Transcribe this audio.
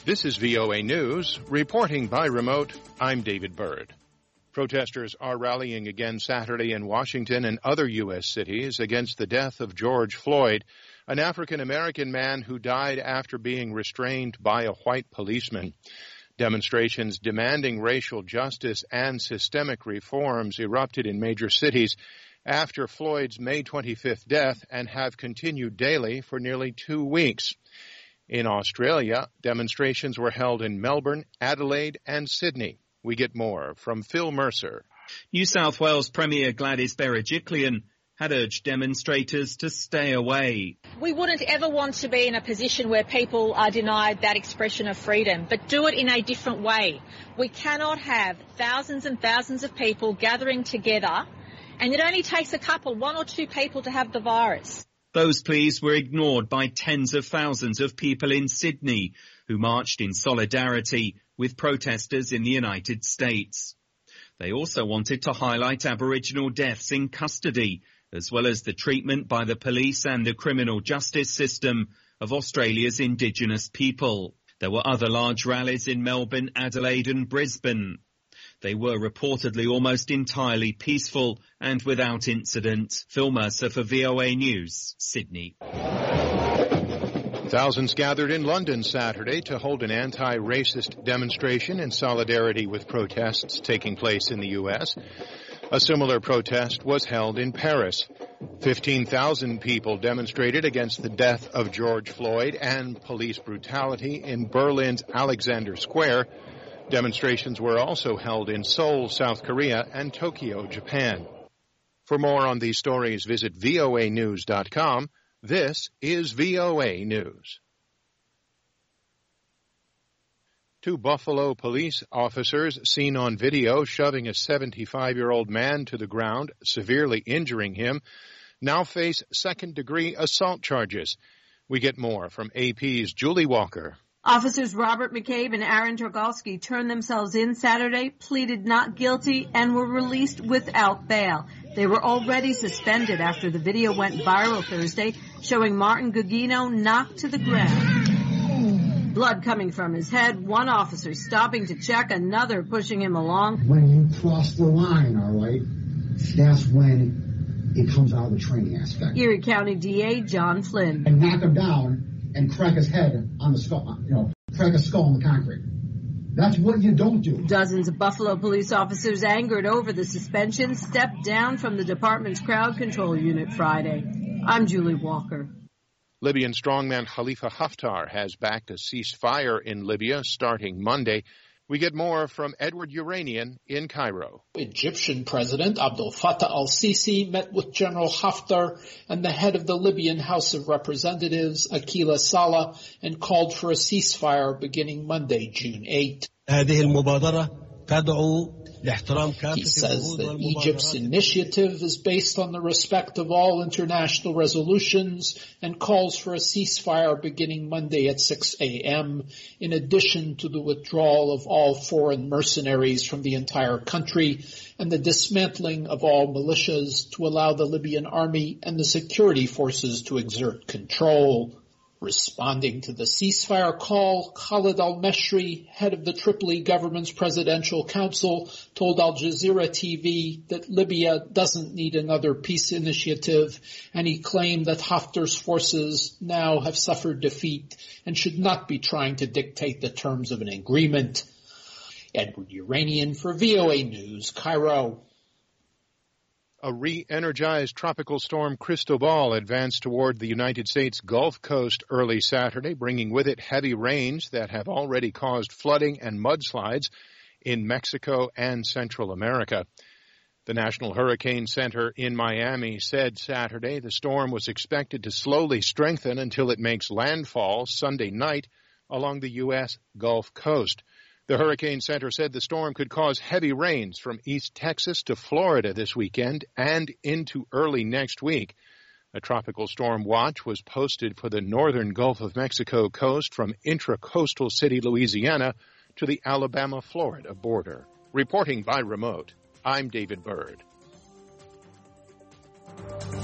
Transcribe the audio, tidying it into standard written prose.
This is VOA News. Reporting by remote, I'm David Byrd. Protesters are rallying again Saturday in Washington and other U.S. cities against the death of George Floyd, an African-American man who died after being restrained by a white policeman. Demonstrations demanding racial justice and systemic reforms erupted in major cities after Floyd's May 25th death and have continued daily for nearly 2 weeks. In Australia, demonstrations were held in Melbourne, Adelaide, and Sydney. We get more from Phil Mercer. New South Wales Premier Gladys Berejiklian had urged demonstrators to stay away. We wouldn't ever want to be in a position where people are denied that expression of freedom, but do it in a different way. We cannot have thousands and thousands of people gathering together, and it only takes one or two people to have the virus. Those pleas were ignored by tens of thousands of people in Sydney who marched in solidarity with protesters in the United States. They also wanted to highlight Aboriginal deaths in custody, as well as the treatment by the police and the criminal justice system of Australia's Indigenous people. There were other large rallies in Melbourne, Adelaide and Brisbane. They were reportedly almost entirely peaceful and without incident. Phil Mercer for VOA News, Sydney. Thousands gathered in London Saturday to hold an anti-racist demonstration in solidarity with protests taking place in the U.S. A similar protest was held in Paris. 15,000 people demonstrated against the death of George Floyd and police brutality in Berlin's Alexander Square. Demonstrations were also held in Seoul, South Korea, and Tokyo, Japan. For more on these stories, visit voanews.com. This is VOA News. 2 Buffalo police officers seen on video shoving a 75-year-old man to the ground, severely injuring him, now face second-degree assault charges. We get more from AP's Julie Walker. Officers Robert McCabe and Aaron Torgalski turned themselves in Saturday, pleaded not guilty, and were released without bail. They were already suspended after the video went viral Thursday, showing Martin Gugino knocked to the ground. Blood coming from his head, one officer stopping to check, another pushing him along. When you cross the line, all right, that's when it comes out of the training aspect. Erie County DA John Flynn. And knock him down and crack his head on the skull, crack his skull on the concrete. That's what you don't do. Dozens of Buffalo police officers angered over the suspension stepped down from the department's crowd control unit Friday. I'm Julie Walker. Libyan strongman Khalifa Haftar has backed a ceasefire in Libya starting Monday. We get more from Edward Uranian in Cairo. Egyptian President Abdel Fattah al-Sisi met with General Haftar and the head of the Libyan House of Representatives, Akila Saleh, and called for a ceasefire beginning Monday, June 8. He says that Egypt's initiative is based on the respect of all international resolutions and calls for a ceasefire beginning Monday at 6 a.m., in addition to the withdrawal of all foreign mercenaries from the entire country and the dismantling of all militias to allow the Libyan army and the security forces to exert control. Responding to the ceasefire call, Khalid al-Meshri, head of the Tripoli government's presidential council, told Al Jazeera TV that Libya doesn't need another peace initiative, and he claimed that Haftar's forces now have suffered defeat and should not be trying to dictate the terms of an agreement. Edward Uranian for VOA News, Cairo. A re-energized tropical storm Cristobal advanced toward the United States Gulf Coast early Saturday, bringing with it heavy rains that have already caused flooding and mudslides in Mexico and Central America. The National Hurricane Center in Miami said Saturday the storm was expected to slowly strengthen until it makes landfall Sunday night along the U.S. Gulf Coast. The Hurricane Center said the storm could cause heavy rains from East Texas to Florida this weekend and into early next week. A tropical storm watch was posted for the northern Gulf of Mexico coast from intracoastal city Louisiana to the Alabama-Florida border. Reporting by remote, I'm David Byrd.